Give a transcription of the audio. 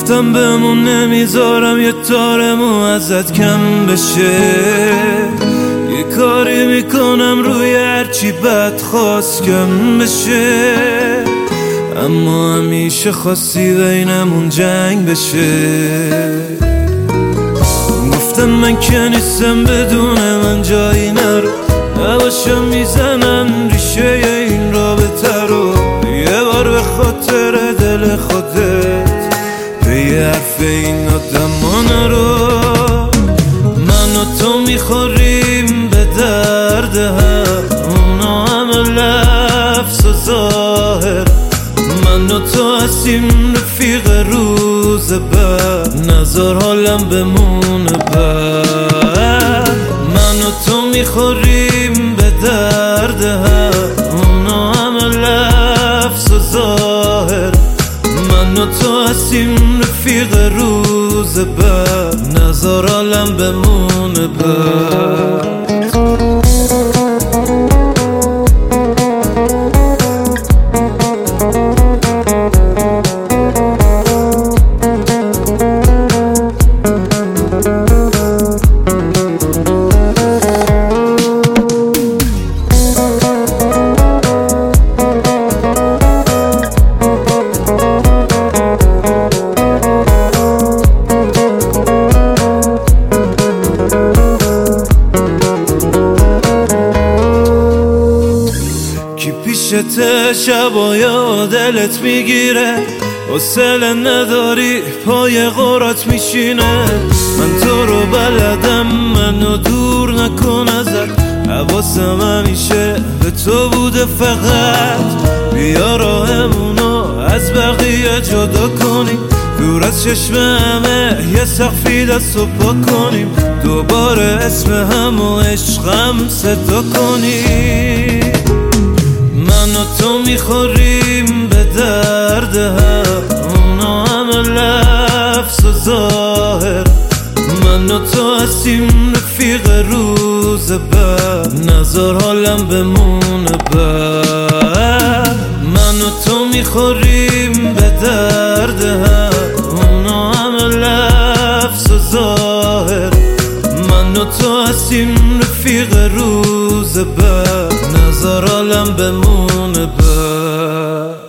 گفتم بمون نمیذارم یه تارمو ازت کم بشه، یه کاری میکنم روی هرچی بد خواست کم بشه، اما همیشه خواستی بینمون جنگ بشه. گفتم من که نیستم بدون من جایی نرو، نباشم میزنم ریشه این رابطه رو، یه بار به خاطر دل خودت به یه حرف این آدم نرو. من و تو میخوریم به درد هم، اونا همه لفظ و ظاهر، من و تو هستیم رفیق روز بعد، نظر حالم بمونه بعد. من و تو میخوریم به درد هم، اونا همه لفظ و ظاهر، من و تو هستیم رفیق روز بعد، نظر حالم بمونه بعد. پیشت شبایا دلت میگیره، حوصله نداری پای قرات میشینه، من تو رو بلدم منو دور نکن ازت، حواسم همیشه به تو بوده فقط، بیا راهمونو از بقیه جدا کنیم، دور از چشم همه یه سقفی دست و پا کنیم، دوباره اسم هم و عشقم صدا کنیم. من و تو میخوریم به درد هم، اونا همه لفظ و ظاهر، من و تو هستیم رفیق روز بعد، نظر حالم بمونه بعد. من و تو میخوریم به درد هم، اونا همه لفظ و ظاهر، من و تو هستیم رفیق روز بعد، نظر حالم بمونه بعد.